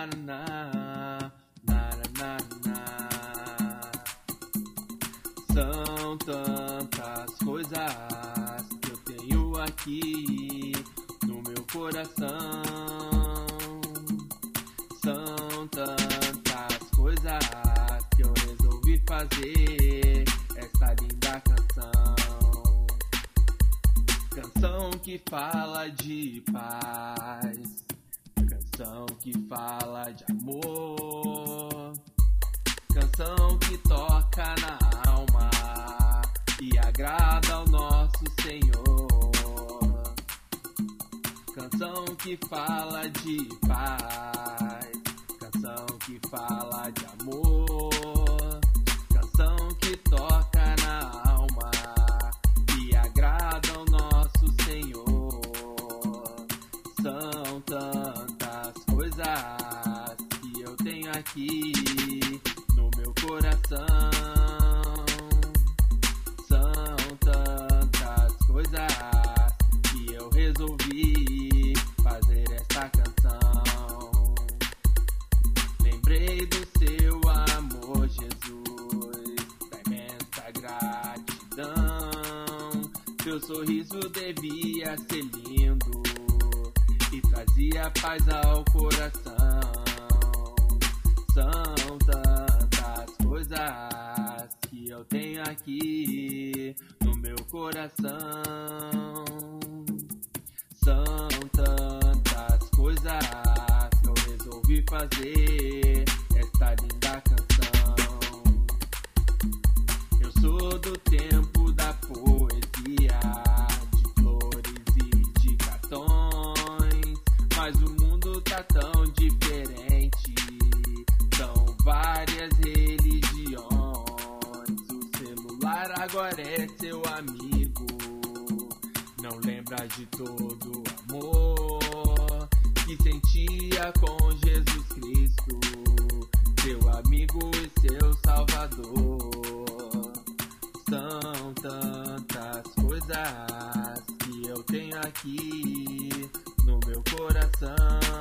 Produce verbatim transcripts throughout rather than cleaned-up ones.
na, na, na, na. São tantas coisas que eu tenho aqui no meu coração. São tantas coisas que eu resolvi fazer essa linda canção. Canção que fala de paz, canção que fala de amor, canção que toca na alma e agrada ao nosso Senhor. Canção que fala de paz, canção que fala de amor, canção que toca na alma e agrada ao nosso Senhor. São tantas coisas que eu tenho aqui no meu coração. São tantas coisas que eu resolvi fazer esta canção. Lembrei do seu amor, Jesus, da imensa gratidão. Seu sorriso devia ser lindo e trazia paz ao coração. São tantas coisas que eu tenho aqui no meu coração. São tantas coisas que eu resolvi fazer esta linda canção. Eu sou do tempo da poesia, de flores e de cartões, mas o mundo tá tão diferente, são várias religiões. O celular agora é seu amigo, não lembra de todo o amor que sentia com Jesus Cristo, seu amigo e seu Salvador. São tantas coisas que eu tenho aqui no meu coração.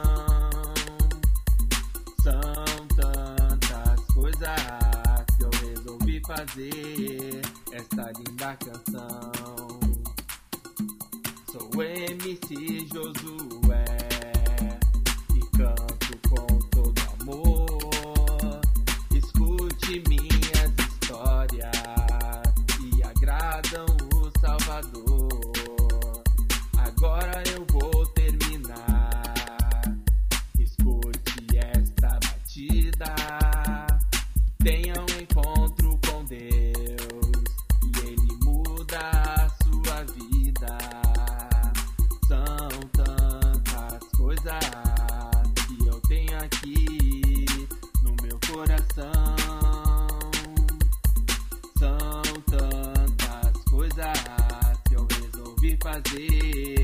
São tantas coisas que eu resolvi fazer esta linda canção. Sou M C Josué e canto com todo amor. Escute minhas histórias e agradam o Salvador. Agora eu vou terminar. Escute esta batida. Tenha um encontro com Deus e Ele muda a sua vida. São tantas coisas que eu tenho aqui no meu coração. São tantas coisas que eu resolvi fazer